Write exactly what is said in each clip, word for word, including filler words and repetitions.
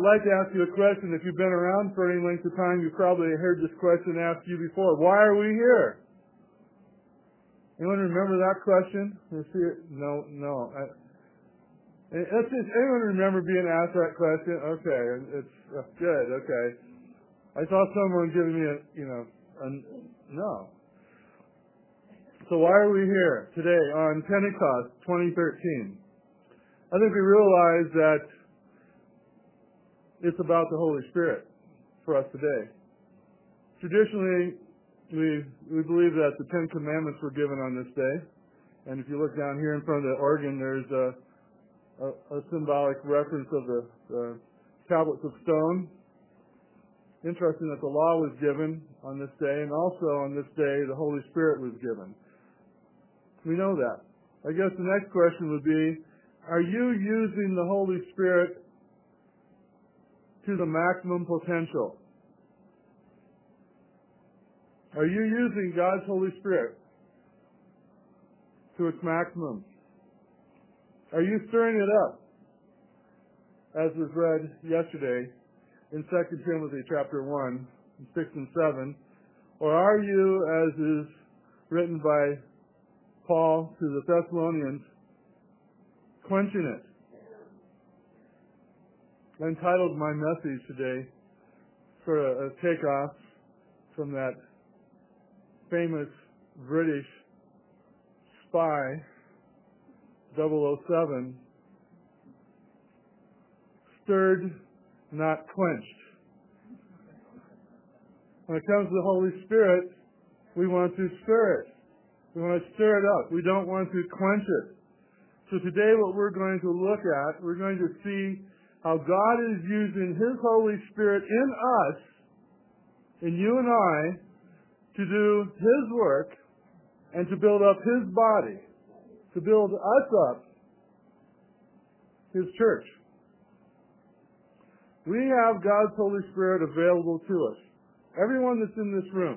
I'd like to ask you a question. If you've been around for any length of time, you've probably heard this question asked you before. Why are we here? Anyone remember that question? No, no. I, Let's just, anyone remember being asked that question? Okay, it's uh, good. Okay, I saw someone giving me a, you know, a no. So why are we here today on Pentecost twenty thirteen? I think we realize that it's about the Holy Spirit for us today. Traditionally, we we believe that the Ten Commandments were given on this day, and if you look down here in front of the organ, there's a A, a symbolic reference of the, the tablets of stone. Interesting that the law was given on this day, and also on this day the Holy Spirit was given. We know that. I guess the next question would be, are you using the Holy Spirit to the maximum potential? Are you using God's Holy Spirit to its maximum? Are you stirring it up, as was read yesterday in Second Timothy chapter one, six and seven? Or are you, as is written by Paul to the Thessalonians, quenching it? I entitled my message today, sort of a takeoff from that famous British spy, double oh seven, stirred, not quenched. When it comes to the Holy Spirit, we want to stir it. We want to stir it up. We don't want to quench it. So today what we're going to look at, we're going to see how God is using His Holy Spirit in us, in you and I, to do His work and to build up His body, to build us up, His church. We have God's Holy Spirit available to us. Everyone that's in this room.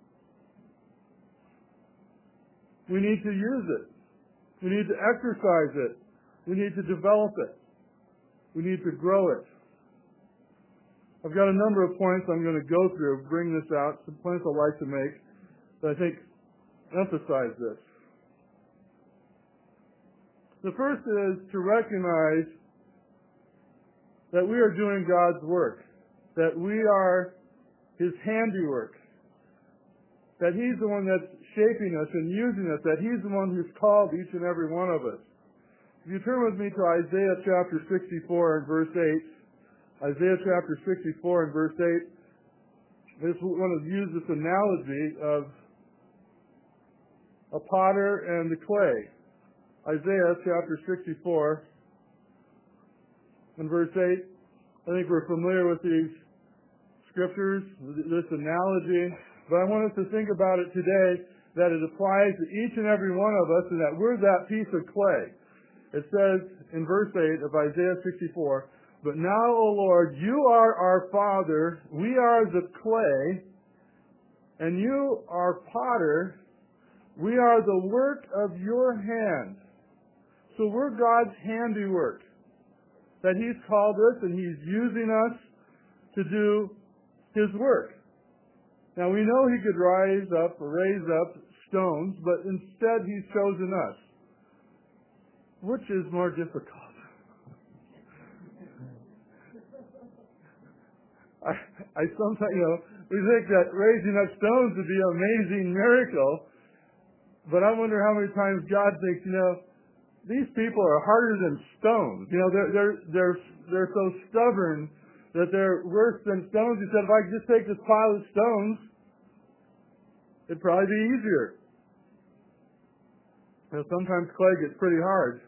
We need to use it. We need to exercise it. We need to develop it. We need to grow it. I've got a number of points I'm going to go through, bring this out, some points I'd like to make that I think emphasize this. The first is to recognize that we are doing God's work, that we are His handiwork, that He's the one that's shaping us and using us, that He's the one who's called each and every one of us. If you turn with me to Isaiah chapter sixty-four and verse eight, Isaiah chapter sixty-four and verse eight, I just want to use this analogy of a potter and the clay. Isaiah chapter sixty-four and verse eight. I think we're familiar with these scriptures, this analogy, but I want us to think about it today that it applies to each and every one of us and that we're that piece of clay. It says in verse eight of Isaiah sixty-four, "But now, O Lord, you are our Father, we are the clay, and you are potter, we are the work of your hand." So we're God's handiwork, that He's called us and He's using us to do His work. Now we know He could rise up or raise up stones, but instead He's chosen us. Which is more difficult? I, I sometimes, you know, we think that raising up stones would be an amazing miracle, but I wonder how many times God thinks, you know, these people are harder than stones. You know, they're they're they're they're so stubborn that they're worse than stones. He said, if I could just take this pile of stones, it'd probably be easier. You know, sometimes clay gets pretty hard.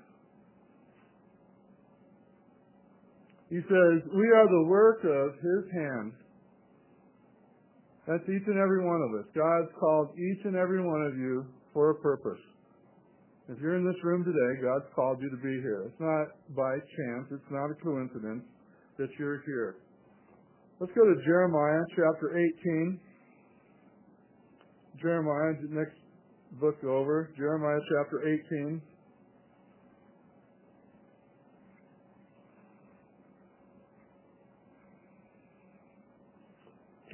He says, we are the work of His hand. That's each and every one of us. God's called each and every one of you for a purpose. If you're in this room today, God's called you to be here. It's not by chance. It's not a coincidence that you're here. Let's go to Jeremiah chapter eighteen. Jeremiah, next book over. Jeremiah chapter eighteen.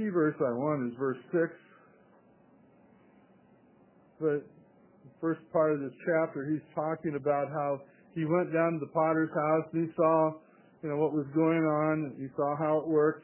key verse I want is verse six. But the first part of this chapter, he's talking about how he went down to the potter's house and he saw, you know, what was going on. He saw how it worked.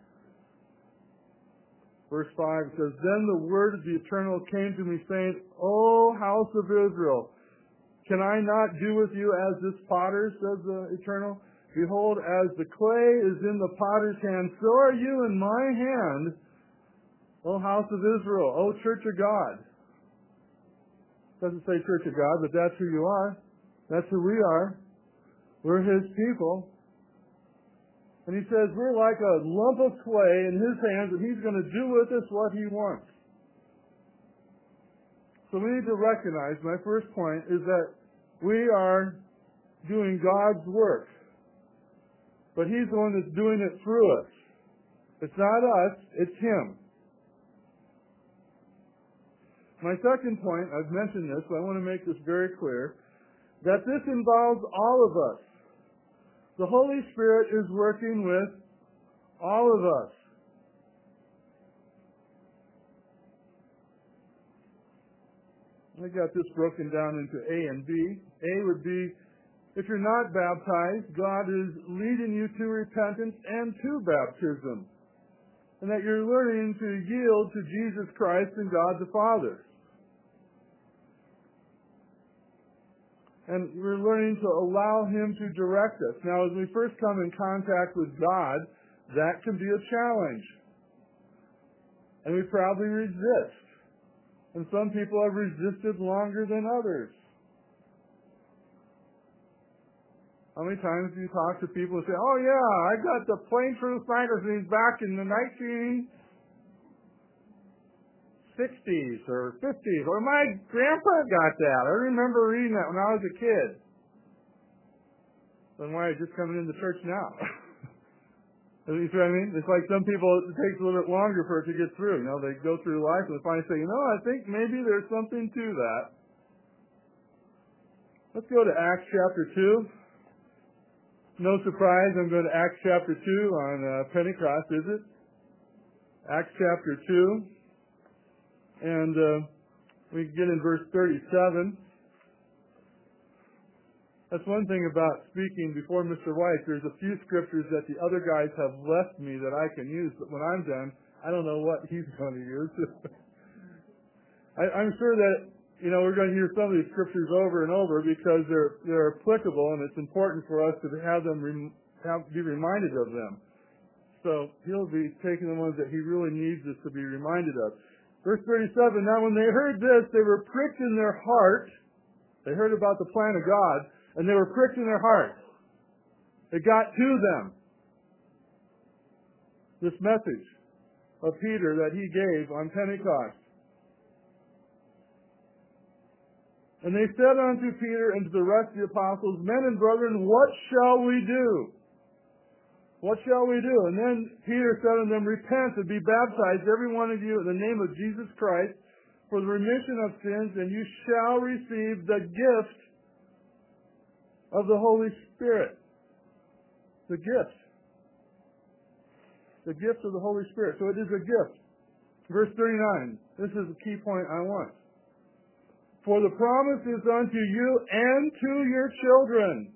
Verse five says, "Then the word of the Eternal came to me, saying, O house of Israel, can I not do with you as this potter, says the Eternal? Behold, as the clay is in the potter's hand, so are you in my hand, O house of Israel, O church of God." Doesn't say church of God, but that's who you are. That's who we are. We're his people. And he says we're like a lump of clay in his hands, and he's going to do with us what he wants. So we need to recognize, my first point is that we are doing God's work. But he's the one that's doing it through us. It's not us, it's him. My second point, I've mentioned this, but I want to make this very clear, that this involves all of us. The Holy Spirit is working with all of us. I got this broken down into A and B. A would be, if you're not baptized, God is leading you to repentance and to baptism. And that you're learning to yield to Jesus Christ and God the Father. And we're learning to allow him to direct us. Now, as we first come in contact with God, that can be a challenge. And we probably resist. And some people have resisted longer than others. How many times do you talk to people and say, "Oh yeah, I got the Plain Truth magazines back in the nineteen sixties or fifties, or my grandpa got that. I remember reading that when I was a kid." Then why are you just coming into church now? You see what I mean? It's like some people, it takes a little bit longer for it to get through. You know, they go through life and they finally say, you know, I think maybe there's something to that. Let's go to Acts chapter two. No surprise, I'm going to Acts chapter two on uh, Pentecost, is it? Acts chapter two. And uh, we get in verse thirty-seven. That's one thing about speaking before Mister White. There's a few scriptures that the other guys have left me that I can use, but when I'm done, I don't know what he's going to use. I, I'm sure that, you know, we're going to hear some of these scriptures over and over because they're they're applicable, and it's important for us to have them rem, have, be reminded of them. So he'll be taking the ones that he really needs us to be reminded of. Verse thirty-seven, now when they heard this, they were pricked in their heart. They heard about the plan of God, and they were pricked in their heart. It got to them. This message of Peter that he gave on Pentecost. And they said unto Peter and to the rest of the apostles, Men and brethren, what shall we do? What shall we do? And then Peter said unto them, Repent and be baptized, every one of you, in the name of Jesus Christ, for the remission of sins, and you shall receive the gift of the Holy Spirit. The gift. The gift of the Holy Spirit. So it is a gift. Verse thirty-nine. This is the key point I want. For the promise is unto you and to your children.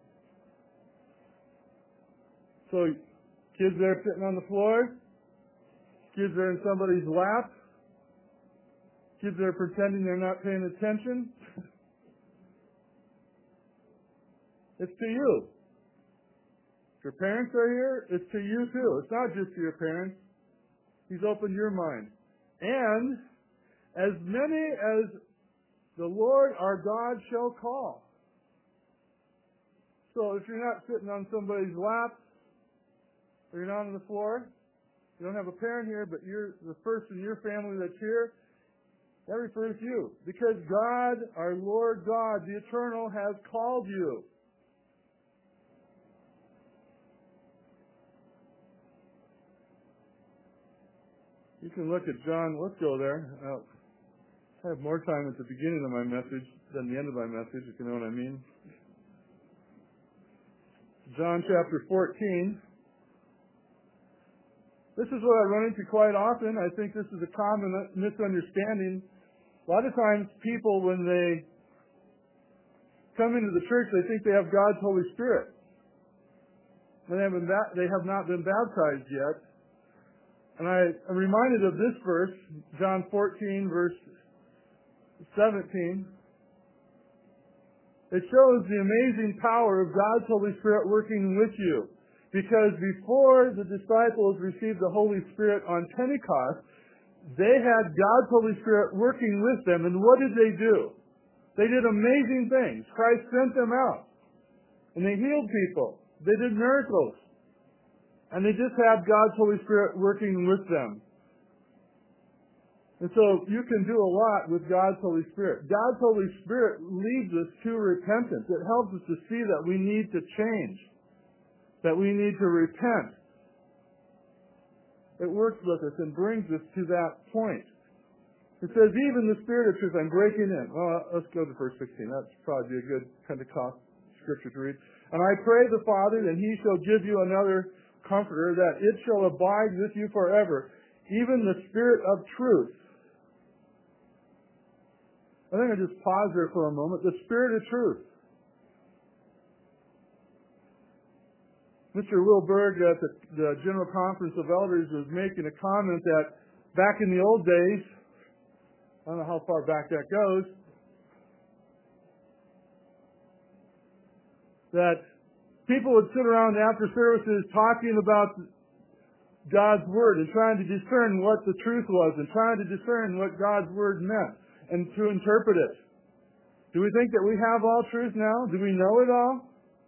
So kids that are sitting on the floor, kids that are in somebody's lap, kids that are pretending they're not paying attention. It's to you. If your parents are here, it's to you too. It's not just to your parents. He's opened your mind. And as many as the Lord our God shall call. So if you're not sitting on somebody's lap, or you're not on the floor, you don't have a parent here, but you're the person in your family that's here, that refers to you. Because God, our Lord God, the Eternal, has called you. You can look at John, let's go there. Uh, I have more time at the beginning of my message than the end of my message, if you know what I mean. John chapter fourteen. This is what I run into quite often. I think this is a common misunderstanding. A lot of times people, when they come into the church, they think they have God's Holy Spirit. And they haven't ba- they have not been baptized yet. And I am reminded of this verse, John fourteen, verse seventeen. It shows the amazing power of God's Holy Spirit working with you. Because before the disciples received the Holy Spirit on Pentecost, they had God's Holy Spirit working with them. And what did they do? They did amazing things. Christ sent them out. And they healed people. They did miracles. And they just had God's Holy Spirit working with them. And so you can do a lot with God's Holy Spirit. God's Holy Spirit leads us to repentance. It helps us to see that we need to change, that we need to repent. It works with us and brings us to that point. It says, even the Spirit of truth, I'm breaking in. Well, let's go to verse sixteen. That's probably a good Pentecost scripture to read. And I pray the Father that He shall give you another Comforter, that it shall abide with you forever, even the Spirit of truth. I think I'll just pause there for a moment. The Spirit of truth. Mister Will Berg at the, the General Conference of Elders was making a comment that back in the old days, I don't know how far back that goes, that people would sit around after services talking about God's Word and trying to discern what the truth was and trying to discern what God's Word meant and to interpret it. Do we think that we have all truth now? Do we know it all?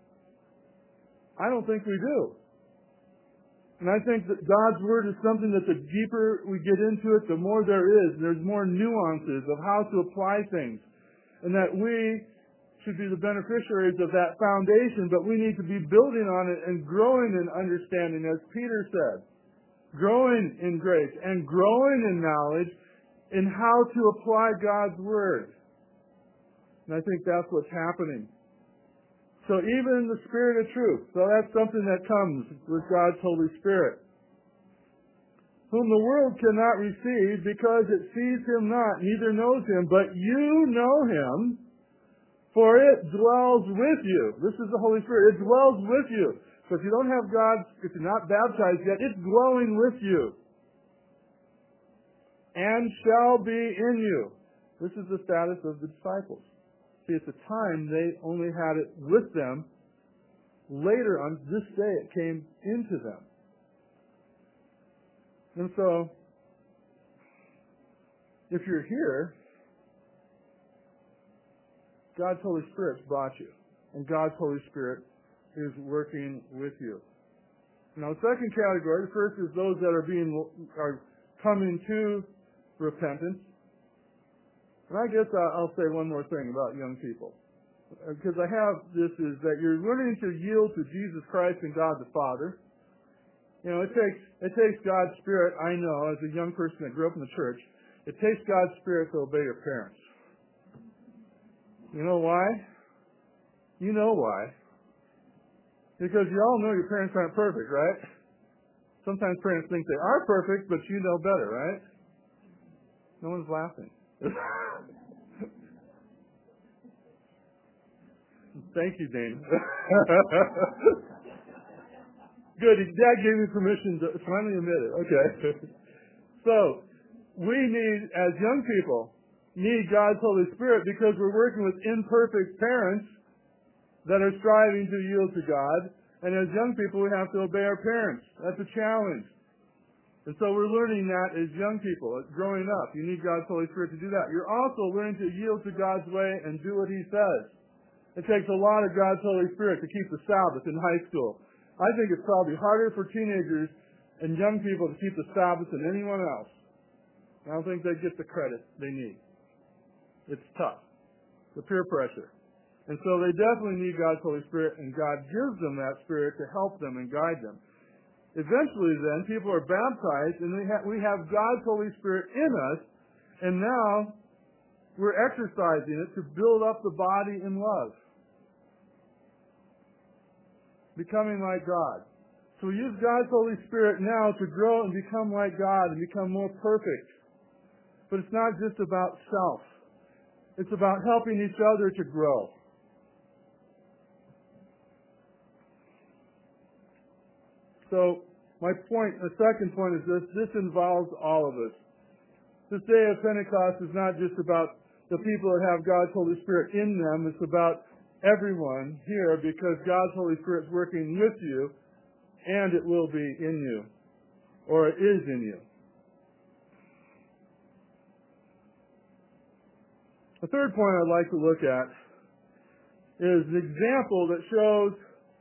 I don't think we do. And I think that God's Word is something that the deeper we get into it, the more there is. There's more nuances of how to apply things. And that we should be the beneficiaries of that foundation, but we need to be building on it and growing in understanding, as Peter said. Growing in grace and growing in knowledge in how to apply God's Word. And I think that's what's happening. So even the Spirit of truth, so that's something that comes with God's Holy Spirit, whom the world cannot receive because it sees Him not, neither knows Him, but you know Him, for it dwells with you. This is the Holy Spirit. It dwells with you. So if you don't have God, if you're not baptized yet, it's dwelling with you. And shall be in you. This is the status of the disciples. See, at the time, they only had it with them. Later, on this day, it came into them. And so, if you're here, God's Holy Spirit's brought you. And God's Holy Spirit is working with you. Now, the second category, the first is those that are being are coming to repentance. And I guess I'll say one more thing about young people. Because I have this is that you're learning to yield to Jesus Christ and God the Father. You know, it takes it takes God's Spirit, I know, as a young person that grew up in the church, it takes God's Spirit to obey your parents. You know why? You know why. Because you all know your parents aren't perfect, right? Sometimes parents think they are perfect, but you know better, right? No one's laughing. Thank you, Dana. Good. Dad gave me permission to finally admit it. Okay. So, we need, as young people, need God's Holy Spirit because we're working with imperfect parents that are striving to yield to God. And as young people, we have to obey our parents. That's a challenge. And so we're learning that as young people, as growing up. You need God's Holy Spirit to do that. You're also learning to yield to God's way and do what He says. It takes a lot of God's Holy Spirit to keep the Sabbath in high school. I think it's probably harder for teenagers and young people to keep the Sabbath than anyone else. I don't think they get the credit they need. It's tough. The peer pressure. And so they definitely need God's Holy Spirit, and God gives them that Spirit to help them and guide them. Eventually then, people are baptized, and we, ha- we have God's Holy Spirit in us, and now we're exercising it to build up the body in love. Becoming like God. So we use God's Holy Spirit now to grow and become like God and become more perfect. But it's not just about self. It's about helping each other to grow. So my point, the second point is this, this involves all of us. This day of Pentecost is not just about the people that have God's Holy Spirit in them. It's about everyone here because God's Holy Spirit is working with you and it will be in you, or it is in you. The third point I'd like to look at is an example that shows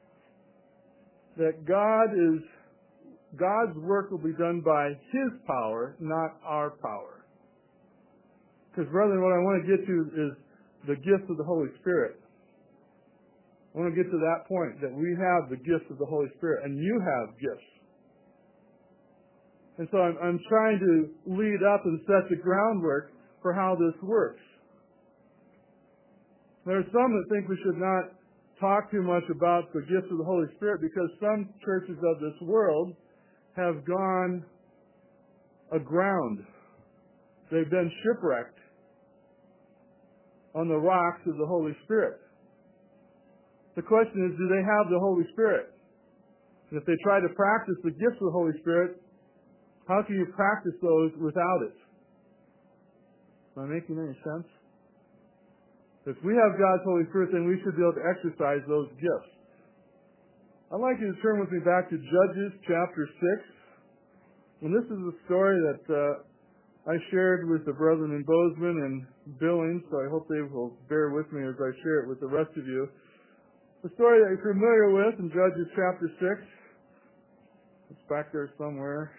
that God is, God's work will be done by His power, not our power. Because, brethren, what I want to get to is the gift of the Holy Spirit. I want to get to that point, that we have the gift of the Holy Spirit, and you have gifts. And so I'm, I'm trying to lead up and set the groundwork for how this works. There are some that think we should not talk too much about the gift of the Holy Spirit because some churches of this world have gone aground. They've been shipwrecked on the rocks of the Holy Spirit. The question is, do they have the Holy Spirit? And if they try to practice the gifts of the Holy Spirit, how can you practice those without it? Am I making any sense? If we have God's Holy Spirit, then we should be able to exercise those gifts. I'd like you to turn with me back to Judges chapter six. And this is a story that uh, I shared with the brethren in Bozeman and Billings, so I hope they will bear with me as I share it with the rest of you. The story that you're familiar with in Judges chapter six. It's back there somewhere.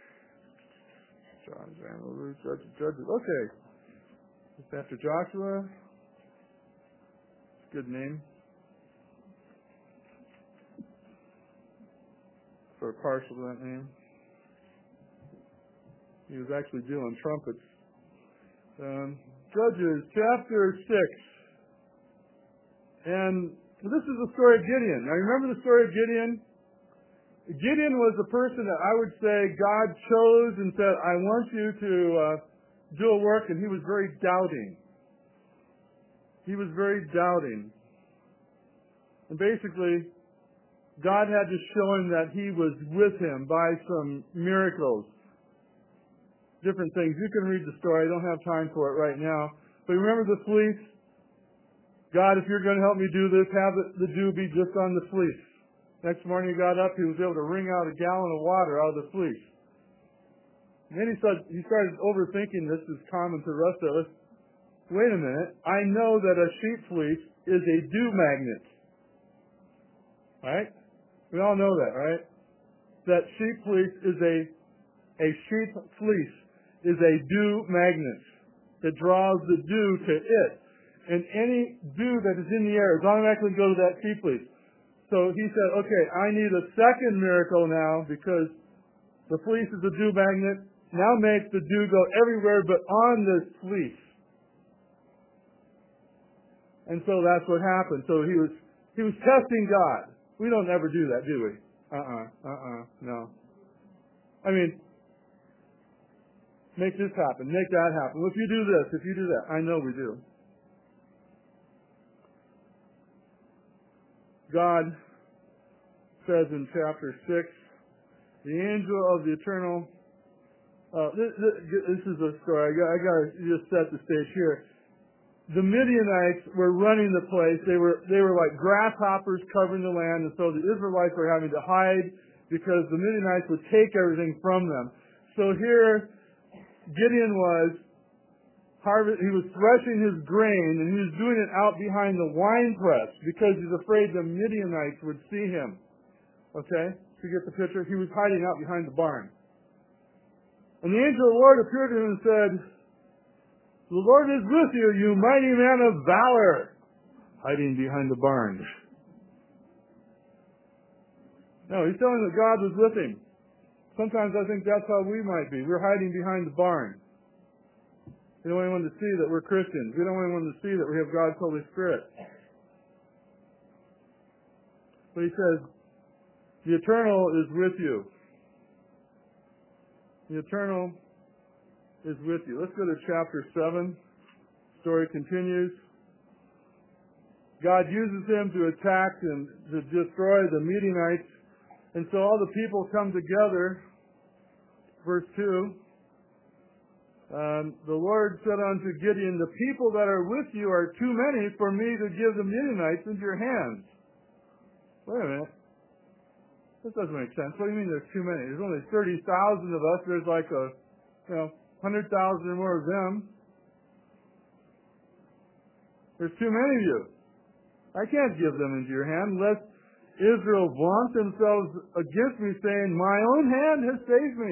John, Judges, Judges. Okay. It's after Joshua. Good name for a partial to that name. He was actually doing trumpets. Um, Judges chapter six. And this is the story of Gideon. Now remember the story of Gideon? Gideon was a person that I would say God chose and said, I want you to uh, do a work, and he was very doubting. He was very doubting. And basically, God had to show him that he was with him by some miracles. Different things. You can read the story. I don't have time for it right now. But remember the fleece? God, if you're going to help me do this, have the dew be just on the fleece. Next morning he got up, he was able to wring out a gallon of water out of the fleece. And then he started, he started overthinking this. Is common to the rest of us. Wait a minute, I know that a sheep fleece is a dew magnet. Right? We all know that, right? That sheep fleece is a, a sheep fleece is a dew magnet that draws the dew to it. And any dew that is in the air is automatically go to that sheep fleece. So he said, okay, I need a second miracle now because the fleece is a dew magnet. Now make the dew go everywhere but on this fleece. And so that's what happened. So he was he was testing God. We don't ever do that, do we? Uh-uh, uh-uh, no. I mean, make this happen, make that happen. Well, if you do this, if you do that, I know we do. God says in chapter six, the angel of the eternal, uh, this, this is a story, I got, I got to just set the stage here. The Midianites were running the place. They were they were like grasshoppers covering the land, and so the Israelites were having to hide because the Midianites would take everything from them. So here, Gideon was harvest. He was threshing his grain, and he was doing it out behind the wine press because he's afraid the Midianites would see him. Okay, so you get the picture. He was hiding out behind the barn, and the angel of the Lord appeared to him and said, the Lord is with you, you mighty man of valor, hiding behind the barn. No, he's telling that God was with him. Sometimes I think that's how we might be. We're hiding behind the barn. We don't want anyone to see that we're Christians. We don't want anyone to see that we have God's Holy Spirit. But he says, The Eternal is with you. The Eternal is with you. Let's go to chapter seven. Story continues. God uses him to attack and to destroy the Midianites. And so all the people come together. Verse two. Um, the Lord said unto Gideon, the people that are with you are too many for me to give the Midianites into your hands. Wait a minute. This doesn't make sense. What do you mean there's too many? There's only thirty thousand of us. There's like a, you know, one hundred thousand or more of them. There's too many of you. I can't give them into your hand lest Israel vaunt themselves against me, saying, my own hand has saved me.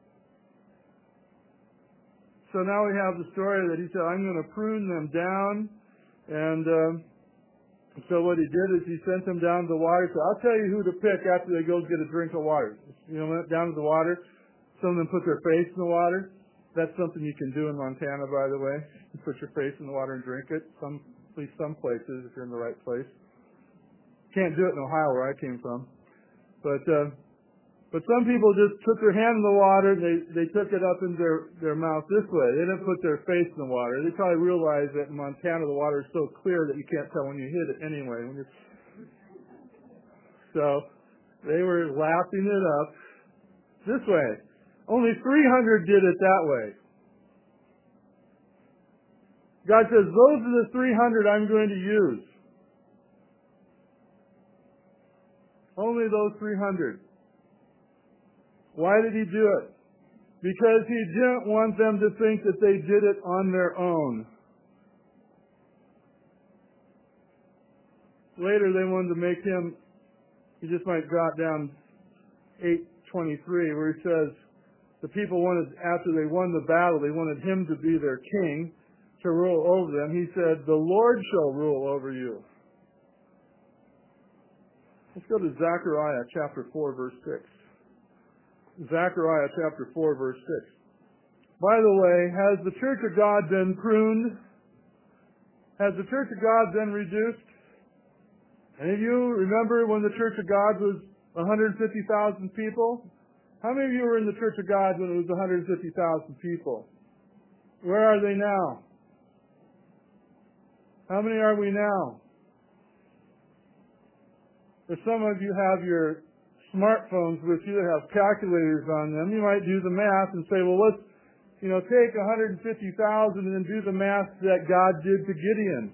So now we have the story that he said, I'm going to prune them down. And um, so what he did is he sent them down to the water. So I'll tell you who to pick after they go get a drink of water. You know, went down to the water. Some of them put their face in the water. That's something you can do in Montana, by the way. You put your face in the water and drink it. Some, at least some places, if you're in the right place. Can't do it in Ohio, where I came from. But uh, but some people just took their hand in the water, and they, they took it up in their, their mouth this way. They didn't put their face in the water. They probably realized that in Montana the water is so clear that you can't tell when you hit it anyway. When you're... So they were lapping it up this way. Only three hundred did it that way. God says, those are the three hundred I'm going to use. Only those three hundred. Why did he do it? Because he didn't want them to think that they did it on their own. Later they wanted to make him, you just might jot down eight twenty-three, where he says, the people wanted, after they won the battle, they wanted him to be their king, to rule over them. He said, the Lord shall rule over you. Let's go to Zechariah chapter four, verse six. Zechariah chapter four, verse six. By the way, has the Church of God been pruned? Has the Church of God been reduced? Any of you remember when the Church of God was one hundred fifty thousand people? How many of you were in the Church of God when it was one hundred fifty thousand people? Where are they now? How many are we now? If some of you have your smartphones with you that have calculators on them, you might do the math and say, well, let's, you know, take one hundred fifty thousand and then do the math that God did to Gideon.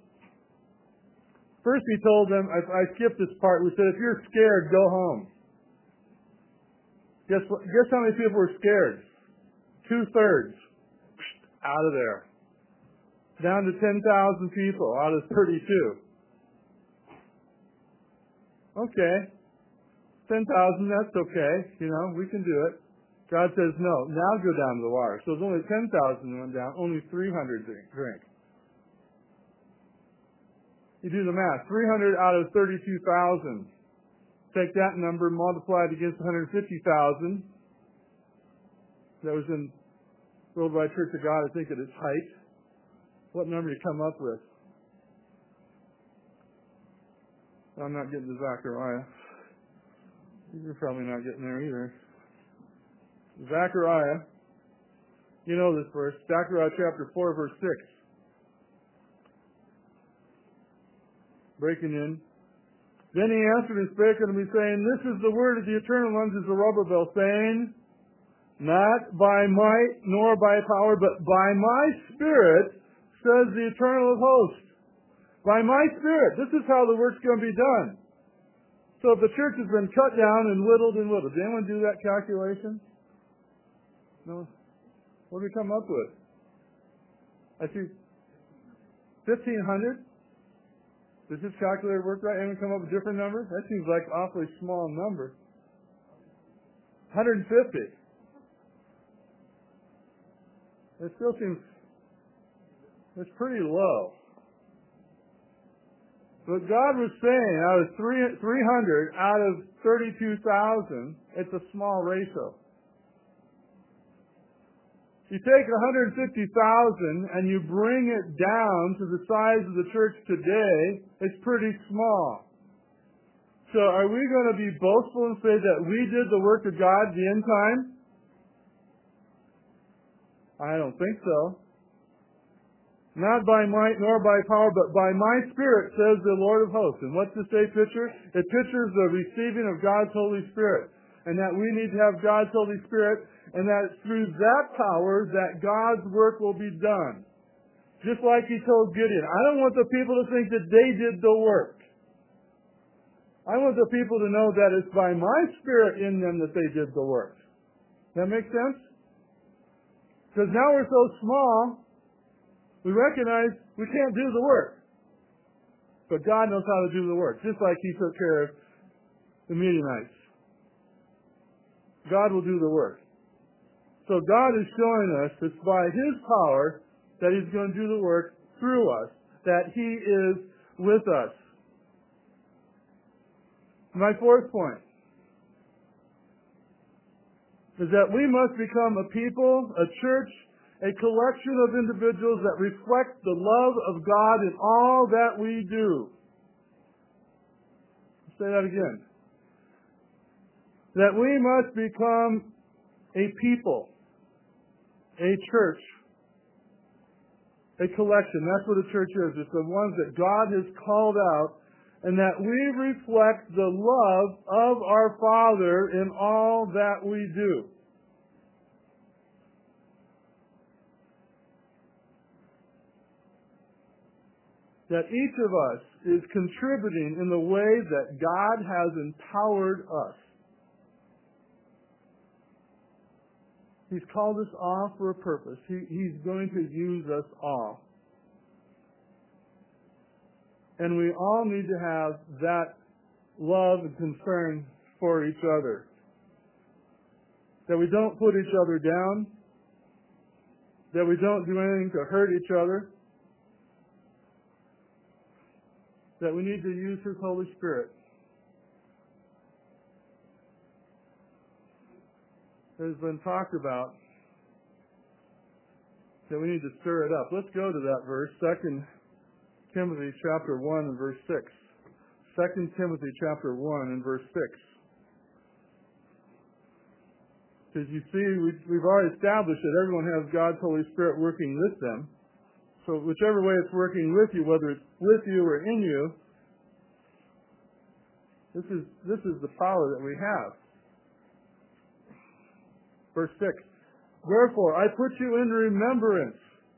First he told them, I, I skipped this part, we said, if you're scared, go home. Guess what? Guess how many people were scared? Two-thirds. Out of there. Down to ten thousand people out of thirty-two. Okay. ten thousand, that's okay. You know, we can do it. God says, no, now go down to the water. So it's only ten thousand went down, only three hundred drink. You do the math. three hundred out of thirty-two thousand. Take that number, multiply it against one hundred fifty thousand. That was in Worldwide Church of God, I think, at its height. What number you come up with? I'm not getting to Zechariah. You're probably not getting there either. Zechariah, you know this verse, Zechariah chapter four, verse six. Breaking in. Then he answered and spake unto me, saying, this is the word of the Eternal unto Zerubbabel, saying, not by might nor by power, but by my Spirit, says the Eternal of hosts. By my Spirit. This is how the work's going to be done. So if the church has been cut down and whittled and whittled, did anyone do that calculation? No? What did we come up with? I see fifteen hundred. Does this calculator work right? Anyone come up with a different number? That seems like an awfully small number. one hundred fifty. It still seems, it's pretty low. But God was saying, out of three hundred, out of thirty-two thousand, it's a small ratio. You take one hundred fifty thousand and you bring it down to the size of the church today, it's pretty small. So are we going to be boastful and say that we did the work of God the end time? I don't think so. Not by might nor by power, but by my Spirit, says the Lord of hosts. And what's this day picture? It pictures the receiving of God's Holy Spirit. And that we need to have God's Holy Spirit, and that through that power, that God's work will be done. Just like he told Gideon, I don't want the people to think that they did the work. I want the people to know that it's by my Spirit in them that they did the work. That make sense? Because now we're so small, we recognize we can't do the work. But God knows how to do the work, just like he took care of the Midianites. God will do the work. So God is showing us it's by his power that he's going to do the work through us, that he is with us. My fourth point is that we must become a people, a church, a collection of individuals that reflect the love of God in all that we do. I'll say that again. That we must become a people, a church, a collection. That's what a church is. It's the ones that God has called out, and that we reflect the love of our Father in all that we do. That each of us is contributing in the way that God has empowered us. He's called us all for a purpose. He, he's going to use us all. And we all need to have that love and concern for each other. That we don't put each other down. That we don't do anything to hurt each other. That we need to use his Holy Spirit. It has been talked about that we need to stir it up. Let's go to that verse, Second Timothy chapter one and verse six. Second Timothy chapter one and verse six. Because you see, we've already established that everyone has God's Holy Spirit working with them. So whichever way it's working with you, whether it's with you or in you, this is this is the power that we have. Verse six. Wherefore I put you in remembrance.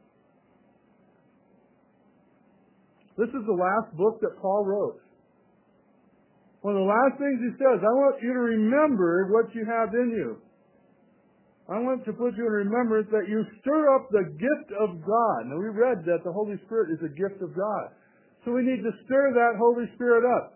This is the last book that Paul wrote. One of the last things he says, I want you to remember what you have in you. I want to put you in remembrance that you stir up the gift of God. Now we read that the Holy Spirit is a gift of God. So we need to stir that Holy Spirit up,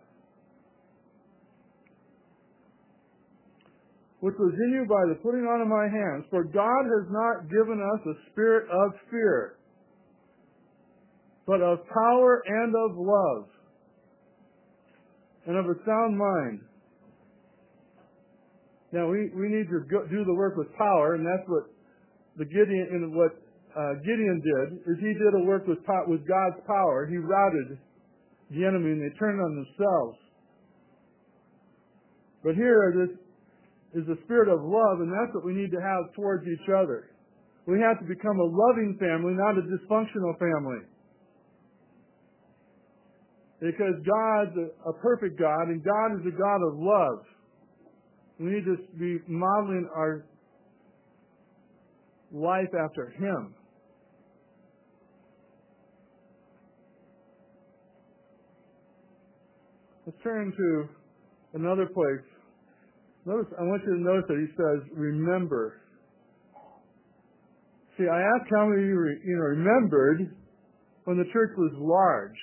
which was in you by the putting on of my hands. For God has not given us a spirit of fear, but of power and of love, and of a sound mind. Now we, we need to go, do the work with power, and that's what the Gideon and what uh, Gideon did. Is he did a work with with God's power. He routed the enemy, and they turned on themselves. But here, this is the spirit of love, and that's what we need to have towards each other. We have to become a loving family, not a dysfunctional family. Because God's a, a perfect God, and God is a God of love. We need to be modeling our life after him. Let's turn to another place. Notice, I want you to notice that he says, remember. See, I asked how many of you, re, you know, remembered when the church was large.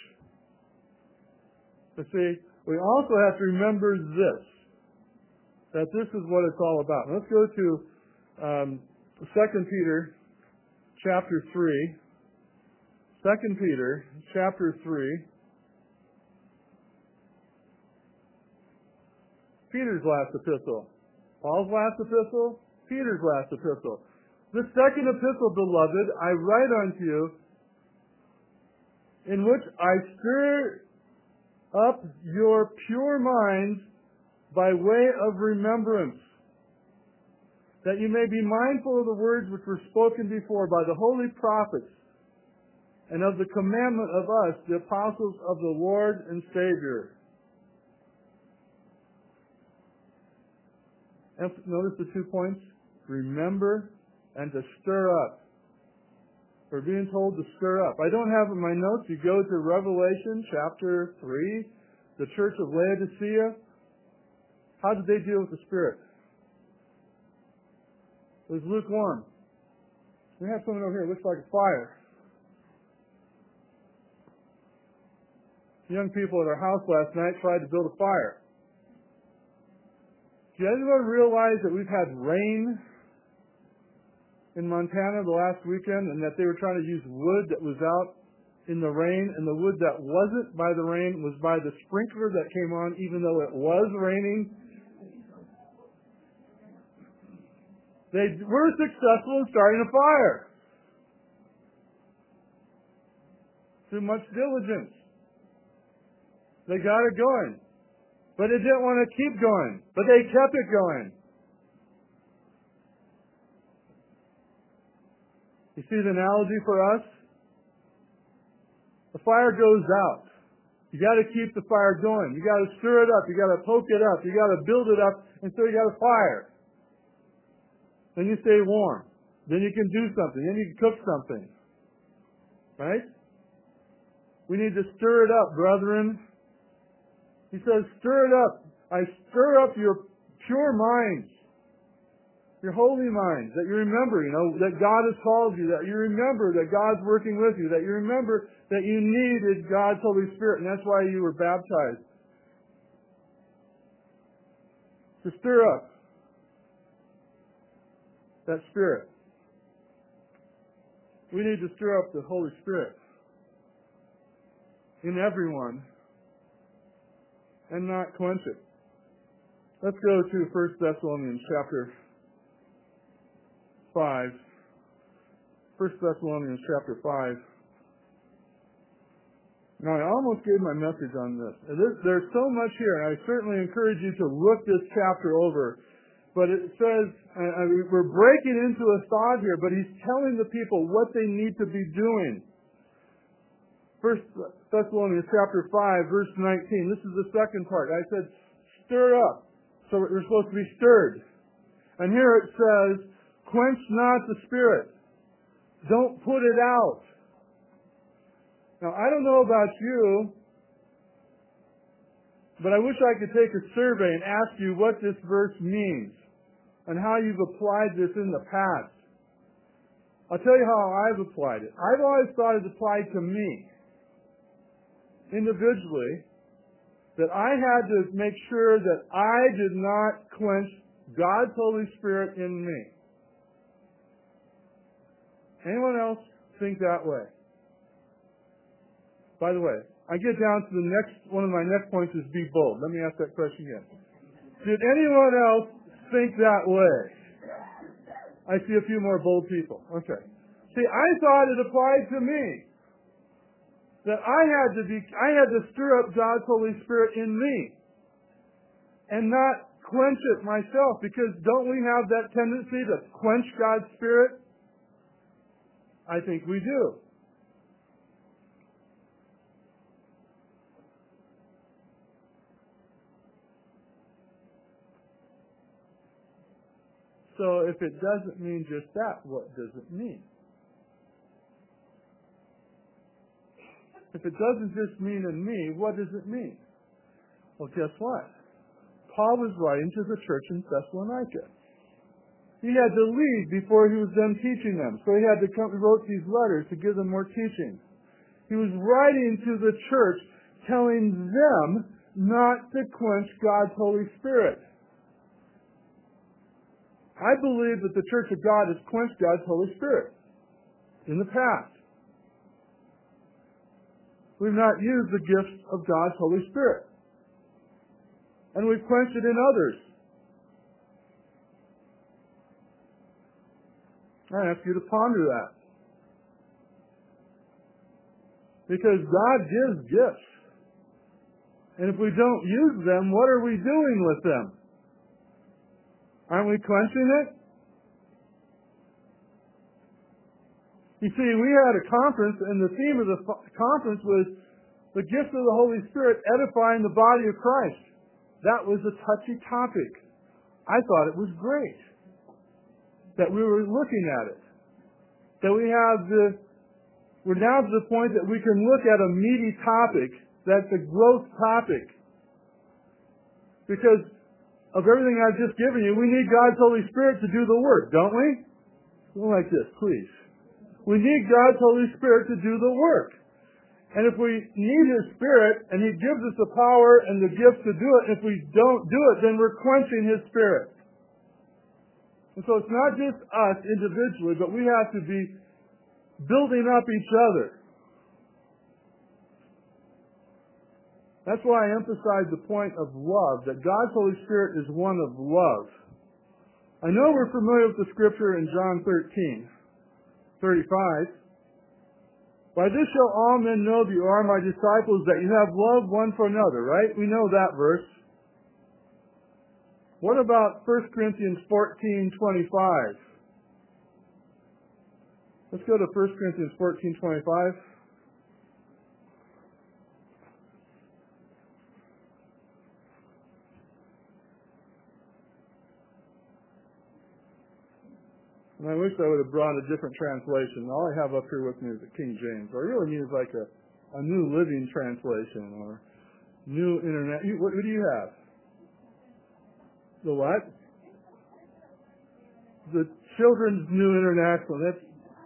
But see, we also have to remember this, that this is what it's all about. Let's go to um, Second Peter chapter three. Second Peter chapter three. Peter's last epistle. Paul's last epistle, Peter's last epistle. The second epistle, beloved, I write unto you, in which I stir up your pure minds by way of remembrance, that you may be mindful of the words which were spoken before by the holy prophets, and of the commandment of us, the apostles of the Lord and Savior. And notice the two points: remember and to stir up. We're being told to stir up. I don't have in my notes. You go to Revelation chapter three, the church of Laodicea. How did they deal with the Spirit? It was lukewarm. We have someone over here. It looks like a fire. Young people at our house last night tried to build a fire. Do anyone realize that we've had rain in Montana the last weekend, and that they were trying to use wood that was out in the rain, and the wood that wasn't by the rain was by the sprinkler that came on even though it was raining? They were successful in starting a fire. Too much diligence. They got it going. But it didn't want to keep going. But they kept it going. You see the analogy for us? The fire goes out. You got to keep the fire going. You got to stir it up. You got to poke it up. You got to build it up until you got a fire. Then you stay warm. Then you can do something. Then you can cook something. Right? We need to stir it up, brethren. He says, stir it up. I stir up your pure minds, your holy minds, that you remember, you know, that God has called you, that you remember that God's working with you, that you remember that you needed God's Holy Spirit, and that's why you were baptized. To stir up that Spirit. We need to stir up the Holy Spirit in everyone and not quench it. Let's go to First Thessalonians chapter five. First Thessalonians chapter five. Now, I almost gave my message on this. There's so much here, and I certainly encourage you to look this chapter over. But it says, uh, we're breaking into a thought here, but he's telling the people what they need to be doing. First Thessalonians chapter five, verse nineteen. This is the second part. I said, stir up. So we're supposed to be stirred. And here it says, quench not the Spirit. Don't put it out. Now, I don't know about you, but I wish I could take a survey and ask you what this verse means and how you've applied this in the past. I'll tell you how I've applied it. I've always thought it applied to me individually, that I had to make sure that I did not quench God's Holy Spirit in me. Anyone else think that way? By the way, I get down to the next, one of my next points is be bold. Let me ask that question again. Did anyone else think that way? I see a few more bold people. Okay. See, I thought it applied to me. That I had to be, I had to stir up God's Holy Spirit in me. And not quench it myself. Because don't we have that tendency to quench God's Spirit? I think we do. So if it doesn't mean just that, what does it mean? If it doesn't just mean in me, what does it mean? Well, guess what? Paul was writing to the church in Thessalonica. He had to leave before he was done teaching them. So he had to come, he wrote these letters to give them more teaching. He was writing to the church telling them not to quench God's Holy Spirit. I believe that the Church of God has quenched God's Holy Spirit in the past. We've not used the gifts of God's Holy Spirit. And we've quenched it in others. I ask you to ponder that. Because God gives gifts. And if we don't use them, what are we doing with them? Aren't we quenching it? You see, we had a conference, and the theme of the conference was the gift of the Holy Spirit edifying the body of Christ. That was a touchy topic. I thought it was great that we were looking at it. That we have the, we're now to the point that we can look at a meaty topic, that's a growth topic. Because of everything I've just given you, we need God's Holy Spirit to do the work, don't we? Go like this, please. We need God's Holy Spirit to do the work. And if we need His Spirit, and He gives us the power and the gift to do it, if we don't do it, then we're quenching His Spirit. And so it's not just us individually, but we have to be building up each other. That's why I emphasize the point of love, that God's Holy Spirit is one of love. I know we're familiar with the scripture in John thirteen, thirty-five. By this shall all men know that you are my disciples, that you have love one for another, right? We know that verse. What about First Corinthians fourteen, twenty-five? Let's go to First Corinthians fourteen, twenty-five. And I wish I would have brought a different translation. All I have up here with me is the King James. I really need like a, a New Living Translation or New Internet. You, what, what do you have? The what? The Children's New International. That's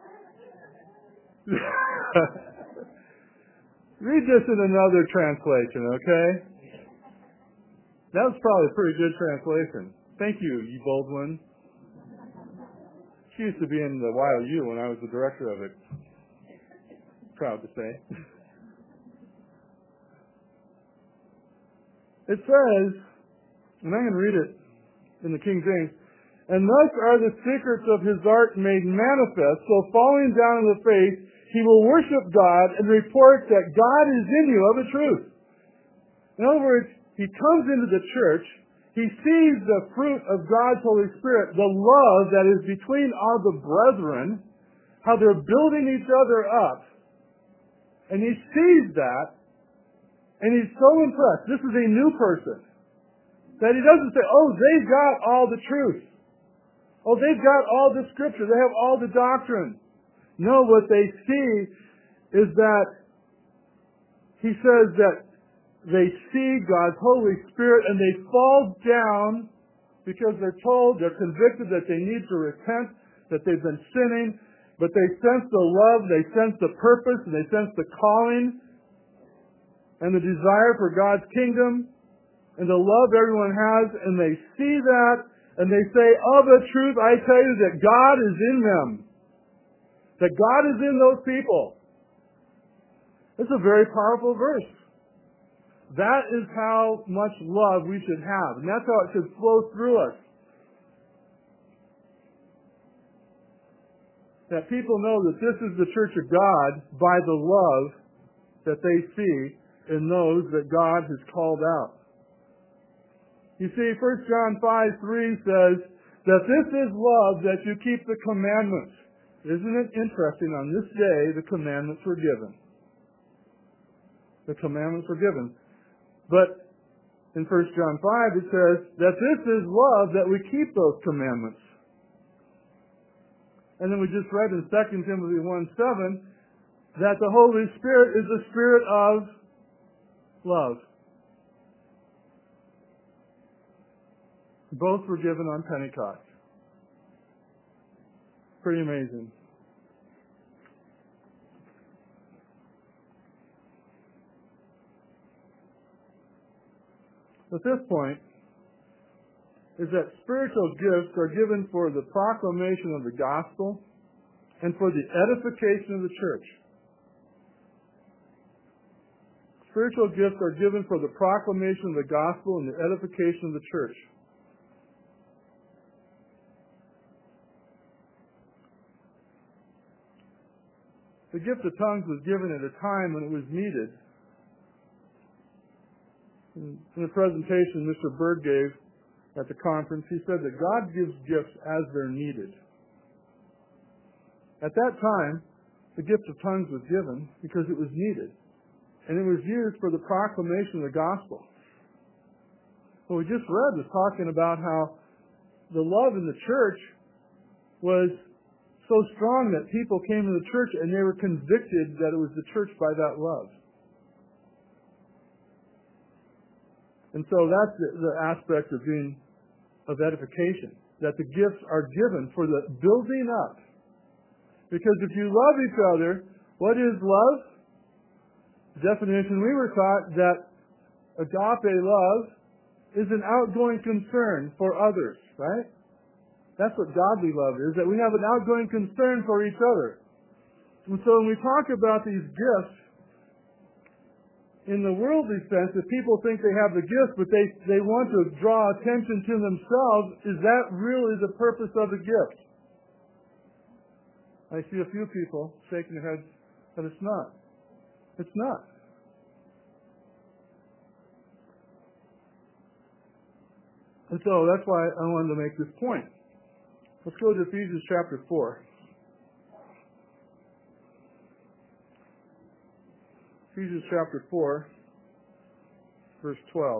read this in another translation, okay? That was probably a pretty good translation. Thank you, you bold one. She used to be in the Y O U when I was the director of it. Proud to say. It says, and I'm going to read it in the King James, and thus are the secrets of his art made manifest, so falling down on the face, he will worship God and report that God is in you of a truth. In other words, he comes into the church, he sees the fruit of God's Holy Spirit, the love that is between all the brethren, how they're building each other up. And he sees that, and he's so impressed. This is a new person. That he doesn't say, oh, they've got all the truth. Oh, they've got all the scripture. They have all the doctrine. No, what they see is that he says that they see God's Holy Spirit and they fall down because they're told, they're convicted that they need to repent, that they've been sinning, but they sense the love, they sense the purpose, and they sense the calling and the desire for God's kingdom and the love everyone has, and they see that and they say, of a truth, I tell you that God is in them. That God is in those people. It's a very powerful verse. That is how much love we should have. And that's how it should flow through us. That people know that this is the church of God by the love that they see in those that God has called out. You see, First John five, three says that this is love, that you keep the commandments. Isn't it interesting? On this day, the commandments were given. The commandments were given. But in First John five, it says that this is love, that we keep those commandments. And then we just read in Second Timothy one, seven, that the Holy Spirit is the Spirit of love. Both were given on Pentecost. Pretty amazing. At this point is that spiritual gifts are given for the proclamation of the gospel and for the edification of the church. Spiritual gifts are given for the proclamation of the gospel and the edification of the church. The gift of tongues was given at a time when it was needed. In the presentation Mister Bird gave at the conference, he said that God gives gifts as they're needed. At that time, the gift of tongues was given because it was needed, and it was used for the proclamation of the gospel. What we just read was talking about how the love in the church was so strong that people came to the church and they were convicted that it was the church by that love. And so that's the, the aspect of being of edification, that the gifts are given for the building up. Because if you love each other, what is love? The definition we were taught that agape love is an outgoing concern for others, right? That's what godly love is, that we have an outgoing concern for each other. And so when we talk about these gifts, in the worldly sense, if people think they have the gift, but they, they want to draw attention to themselves, is that really the purpose of the gift? I see a few people shaking their heads, but it's not. It's not. And so that's why I wanted to make this point. Let's go to Ephesians chapter four. Ephesians chapter four, verse twelve.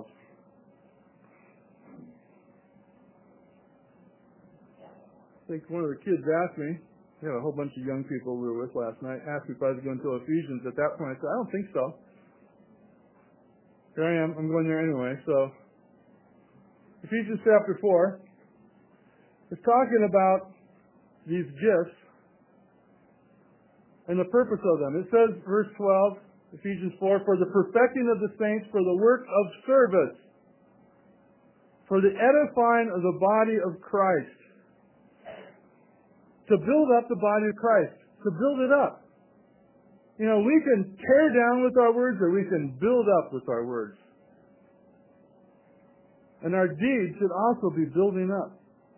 I think one of the kids asked me, we had a whole bunch of young people we were with last night, asked me if I was going to Ephesians. At that point, I said, I don't think so. Here I am. I'm going there anyway. So, Ephesians chapter four is talking about these gifts and the purpose of them. It says, verse twelve, Ephesians four, for the perfecting of the saints, for the work of service, for the edifying of the body of Christ. To build up the body of Christ. To build it up. You know, we can tear down with our words or we can build up with our words. And our deeds should also be building up.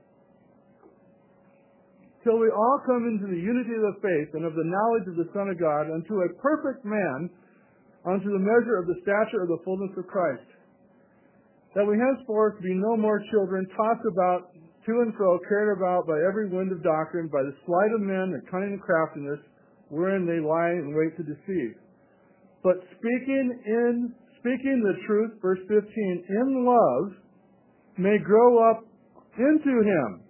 Till we all come into the unity of the faith and of the knowledge of the Son of God, unto a perfect man, unto the measure of the stature of the fullness of Christ. That we henceforth be no more children, tossed about to and fro, carried about by every wind of doctrine, by the sleight of men and cunning and craftiness, wherein they lie in wait to deceive. But speaking in speaking the truth, verse fifteen, in love, may grow up into him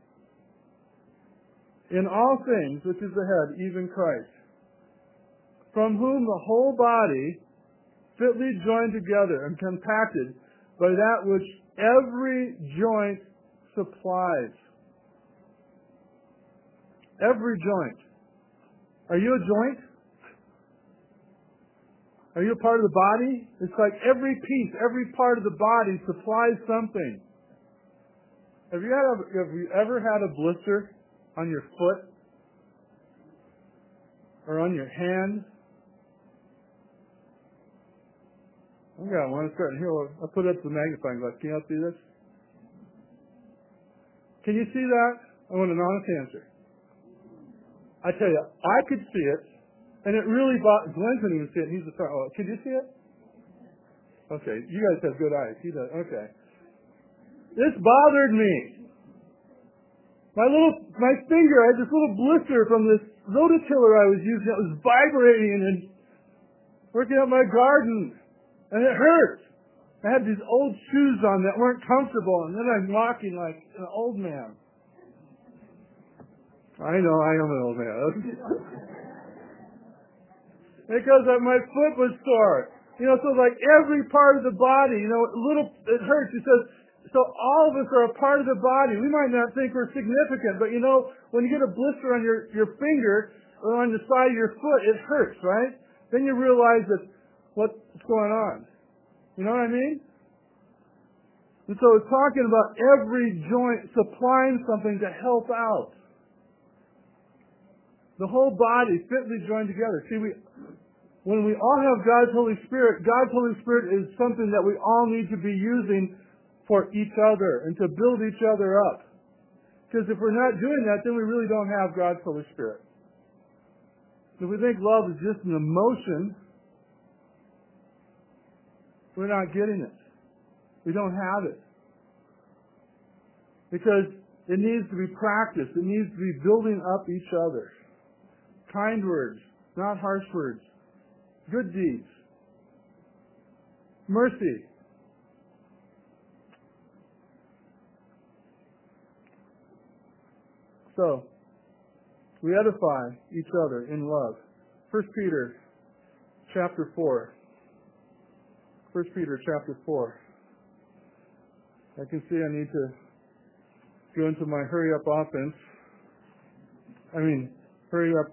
in all things, which is the head, even Christ, from whom the whole body, fitly joined together and compacted by that which every joint supplies. Every joint. Are you a joint? Are you a part of the body? It's like every piece, every part of the body supplies something. Have you had a, have you ever had a blister on your foot or on your hand? I got one. It's starting here. I'll put it up to the magnifying glass. Can you all see this? Can you see that? I want an honest answer. I tell you, I could see it, and it really bothered. Glenn couldn't even see it. He's the front. Oh, could you see it? Okay, you guys have good eyes. He does. Okay. This bothered me. My little, my finger, I had this little blister from this rototiller I was using that was vibrating and working out my garden, and it hurt. I had these old shoes on that weren't comfortable, and then I'm walking like an old man. I know, I am an old man. Because my foot was sore. You know, so like every part of the body, you know, a little, it hurts. He says, so all of us are a part of the body. We might not think we're significant, but you know, when you get a blister on your, your finger or on the side of your foot, it hurts, right? Then you realize that what's going on. You know what I mean? And so it's talking about every joint supplying something to help out. The whole body fitly joined together. See, we, when we all have God's Holy Spirit, God's Holy Spirit is something that we all need to be using for each other and to build each other up. Because if we're not doing that, then we really don't have God's Holy Spirit. If we think love is just an emotion, we're not getting it. We don't have it. Because it needs to be practiced. It needs to be building up each other. Kind words, not harsh words. Good deeds. Mercy. So, we edify each other in love. First Peter chapter four. First Peter chapter four. I can see I need to go into my hurry up offense. I mean, hurry up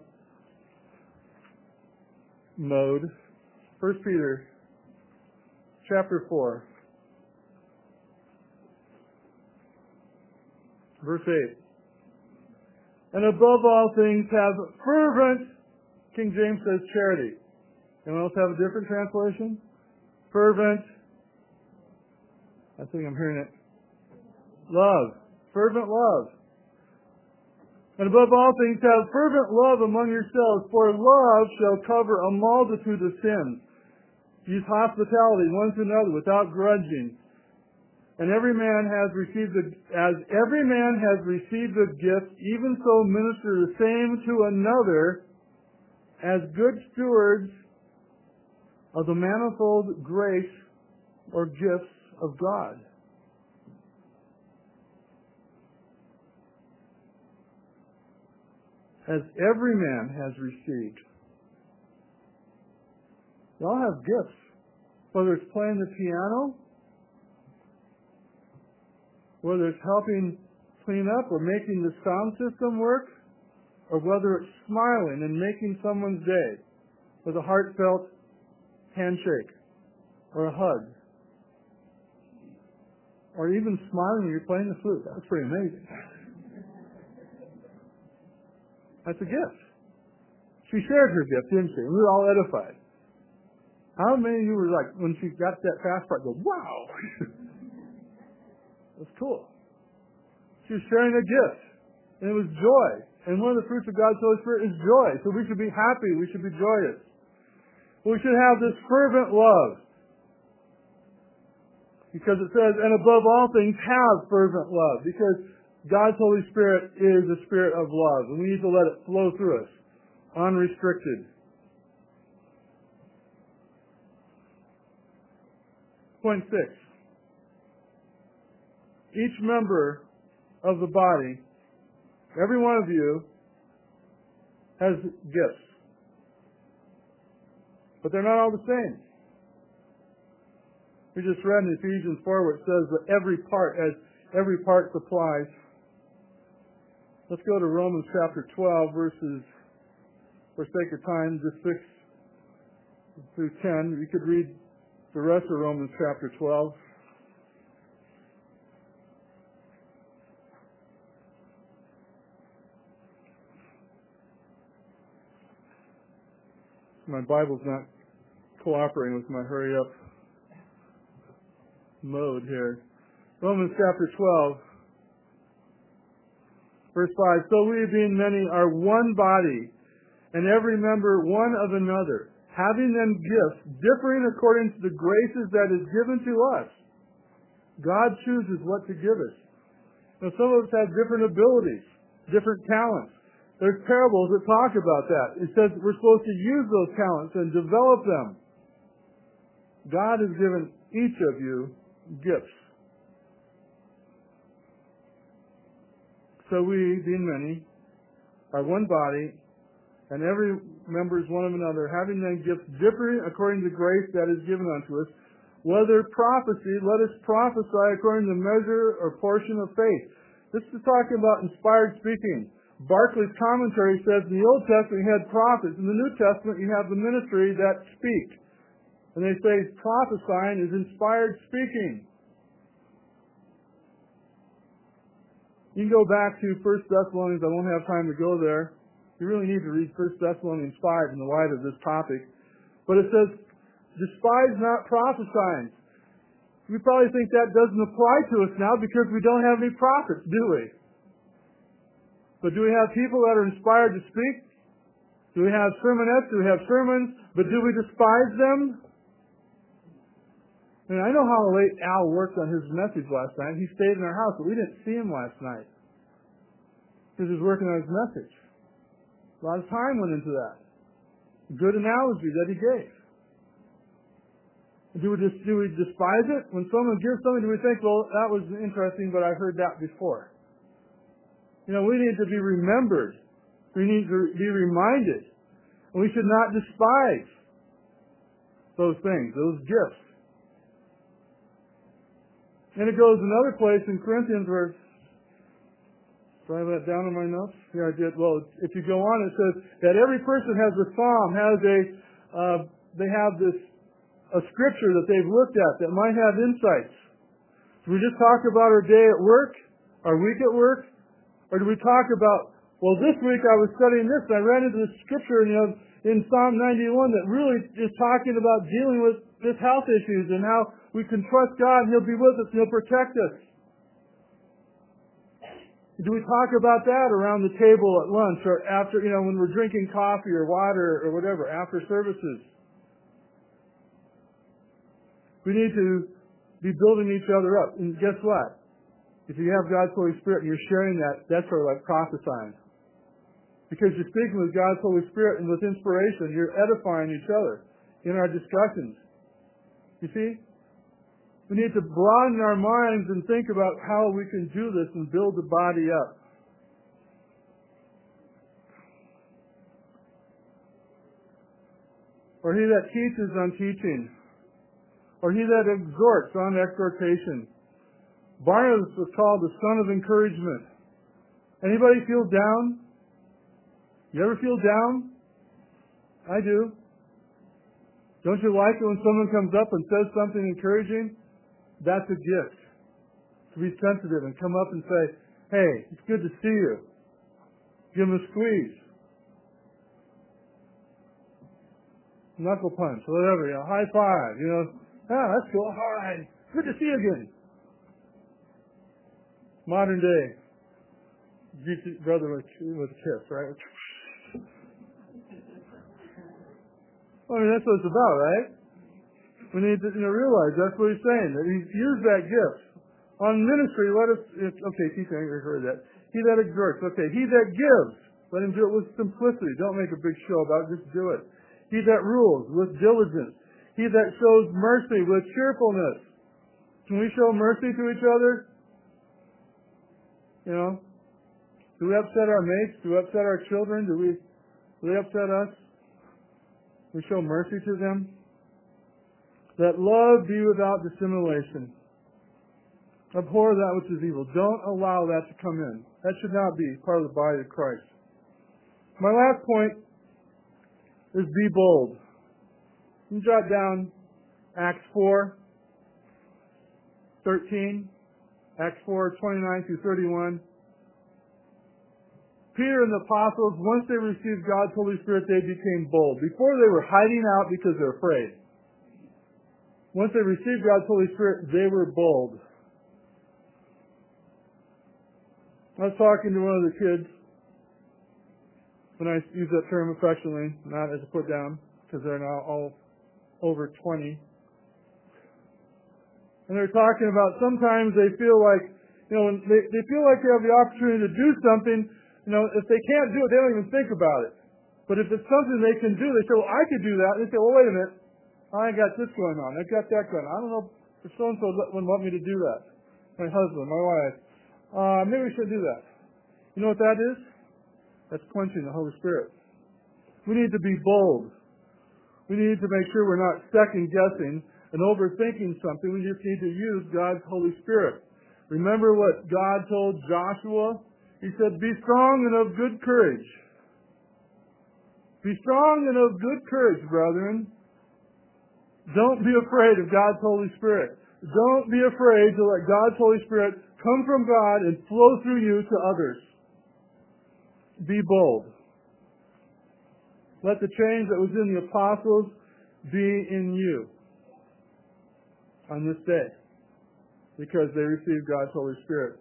mode. First Peter chapter four. Verse eight. And above all things have fervent, King James says charity. Anyone else have a different translation? Fervent, I think I'm hearing it. Love. Fervent love. And above all things have fervent love among yourselves, for love shall cover a multitude of sins. Use hospitality one to another without grudging. And every man has received a, as every man has received a gift, even so minister the same to another as good stewards of the manifold grace or gifts of God. As every man has received. They all have gifts. Whether it's playing the piano, whether it's helping clean up or making the sound system work, or whether it's smiling and making someone's day with a heartfelt handshake or a hug, or even smiling when you're playing the flute. That's pretty amazing. That's a gift. She shared her gift, didn't she? And we were all edified. How many of you were like, when she got that fast part, go, wow! That's cool. She was sharing a gift. And it was joy. And one of the fruits of God's Holy Spirit is joy. So we should be happy. We should be joyous. We should have this fervent love. Because it says, and above all things have fervent love. Because God's Holy Spirit is the Spirit of love. And we need to let it flow through us. Unrestricted. Point six. Each member of the body, every one of you, has gifts. But they're not all the same. We just read in Ephesians four where it says that every part, as every part supplies. Let's go to Romans chapter twelve, verses, for sake of time, just six through ten. You could read the rest of Romans chapter twelve. My Bible's not cooperating with my hurry up mode here. Romans chapter twelve, verse five. So we, being many, are one body, and every member one of another, having then gifts differing according to the graces that is given to us. God chooses what to give us. Now, some of us have different abilities, different talents. There's parables that talk about that. It says we're supposed to use those talents and develop them. God has given each of you gifts. So we, being many, are one body, and every member is one of another, having then gifts differing according to the grace that is given unto us. Whether prophecy, let us prophesy according to the measure or portion of faith. This is talking about inspired speaking. Barclay's commentary says in the Old Testament you had prophets. In the New Testament you have the ministry that speak. And they say prophesying is inspired speaking. You can go back to First Thessalonians. I won't have time to go there. You really need to read First Thessalonians five in the light of this topic. But it says, despise not prophesying. We probably think that doesn't apply to us now because we don't have any prophets, do we? But do we have people that are inspired to speak? Do we have sermonettes? Do we have sermons? But do we despise them? And I know how late Al worked on his message last night. He stayed in our house, but we didn't see him last night because he was working on his message. A lot of time went into that. Good analogy that he gave. Do we, just, do we despise it? When someone gives something, do we think, well, that was interesting, but I've heard that before? You know, we need to be remembered. We need to be reminded. And we should not despise those things, those gifts. And it goes another place in Corinthians where, do I have that down in my notes? Yeah, I did. Well, if you go on, it says that every person has a psalm, has a, uh, they have this, a scripture that they've looked at that might have insights. Do we just talk about our day at work, our week at work? Or do we talk about, well, this week I was studying this and I ran into this scripture in, you know, in Psalm ninety-one that really is talking about dealing with this health issues and how we can trust God and He'll be with us and He'll protect us. Do we talk about that around the table at lunch or after, you know, when we're drinking coffee or water or whatever, after services? We need to be building each other up. And guess what? If you have God's Holy Spirit and you're sharing that, that's sort of like prophesying. Because you're speaking with God's Holy Spirit and with inspiration, you're edifying each other in our discussions. You see? We need to broaden our minds and think about how we can do this and build the body up. Or he that teaches on teaching. Or he that exhorts on exhortation. Barnabas was called the son of encouragement. Anybody feel down? You ever feel down? I do. Don't you like it when someone comes up and says something encouraging? That's a gift. To be sensitive and come up and say, hey, it's good to see you. Give them a squeeze. Knuckle punch, whatever, you know, high five, you know. Ah, that's cool. All right. Good to see you again. Modern day. Brother with, with a kiss, right? I mean, that's what it's about, right? We need to, you know, realize that's what he's saying. That he's used that gift. On ministry, let us, okay, teach me, I heard that. He that exhorts, okay. He that gives, let him do it with simplicity. Don't make a big show about it, just do it. He that rules, with diligence. He that shows mercy with cheerfulness. Can we show mercy to each other? You know? Do we upset our mates? Do we upset our children? Do we, do they upset us? We show mercy to them. Let love be without dissimulation. Abhor that which is evil. Don't allow that to come in. That should not be part of the body of Christ. My last point is be bold. You can jot down Acts four, thirteen, Acts four, twenty-nine through thirty-one. Peter and the apostles, once they received God's Holy Spirit, they became bold. Before they were hiding out because they're afraid. Once they received God's Holy Spirit, they were bold. I was talking to one of the kids, when I use that term affectionately, not as a put down, because they're now all over twenty. And they're talking about sometimes they feel like, you know, when they, they feel like they have the opportunity to do something, you know, if they can't do it, they don't even think about it. But if it's something they can do, they say, well, I could do that. And they say, well, wait a minute. I got this going on. I got that going on. I don't know if so-and-so wouldn't want me to do that. My husband, my wife. Uh, maybe we should do that. You know what that is? That's quenching the Holy Spirit. We need to be bold. We need to make sure we're not second-guessing and overthinking something. We just need to use God's Holy Spirit. Remember what God told Joshua? He said, be strong and of good courage. Be strong and of good courage, brethren. Don't be afraid of God's Holy Spirit. Don't be afraid to let God's Holy Spirit come from God and flow through you to others. Be bold. Let the change that was in the apostles be in you on this day, because they received God's Holy Spirit.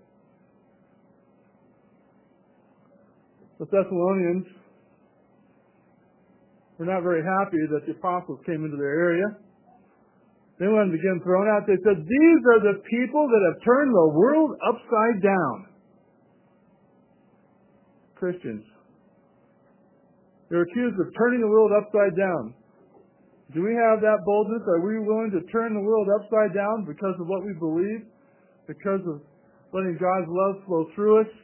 The Thessalonians were not very happy that the apostles came into their area. They wanted to get them thrown out. They said, these are the people that have turned the world upside down. Christians. They're accused of turning the world upside down. Do we have that boldness? Are we willing to turn the world upside down because of what we believe? Because of letting God's love flow through us?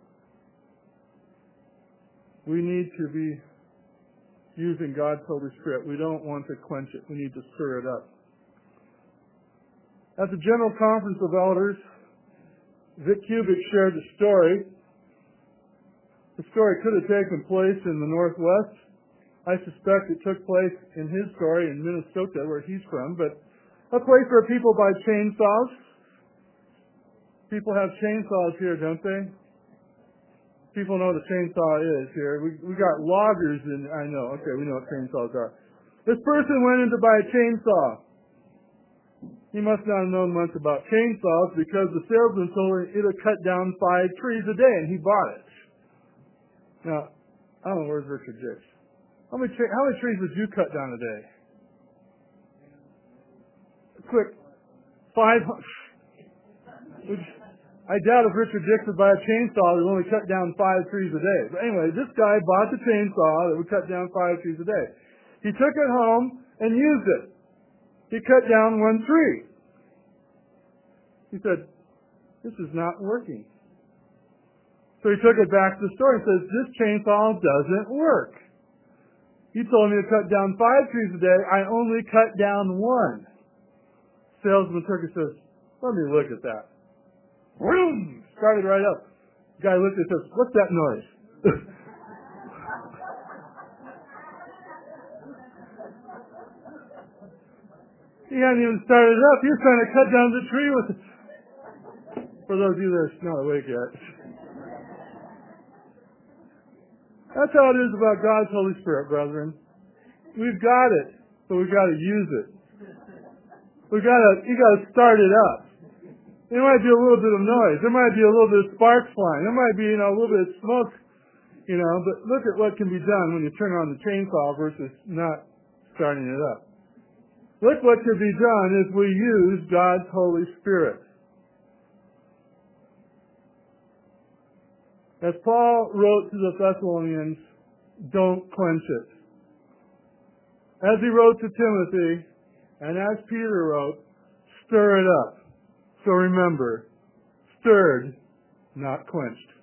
We need to be using God's Holy Spirit. We don't want to quench it. We need to stir it up. At the General Conference of Elders, Vic Kubik shared a story. The story could have taken place in the Northwest. I suspect it took place in his story in Minnesota, where he's from, but a place where people buy chainsaws. People have chainsaws here, don't they? People know what a chainsaw is here. We we got loggers, and I know. Okay, we know what chainsaws are. This person went in to buy a chainsaw. He must not have known much about chainsaws because the salesman told him it'll cut down five trees a day, and he bought it. Now, I don't know, where's Richard Dix? How many, tra- how many trees would you cut down a day? Quick, five hundred. I doubt if Richard Dix would buy a chainsaw that would only cut down five trees a day. But anyway, this guy bought the chainsaw that would cut down five trees a day. He took it home and used it. He cut down one tree. He said, this is not working. So he took it back to the store and says, this chainsaw doesn't work. You told me to cut down five trees a day. I only cut down one. Salesman took it and says, let me look at that. Vroom! Started right up. The guy looked at it and says, what's that noise? He hadn't even started it up. He was trying to cut down the tree with it. For those of you that are not awake yet. That's how it is about God's Holy Spirit, brethren. We've got it, but we've got to use it. We've got to, you got to start it up. There might be a little bit of noise. There might be a little bit of sparks flying. There might be, you know, a little bit of smoke, you know, but look at what can be done when you turn on the chainsaw versus not starting it up. Look what can be done if we use God's Holy Spirit. As Paul wrote to the Thessalonians, don't quench it. As he wrote to Timothy, and as Peter wrote, stir it up. So remember, stirred, not quenched.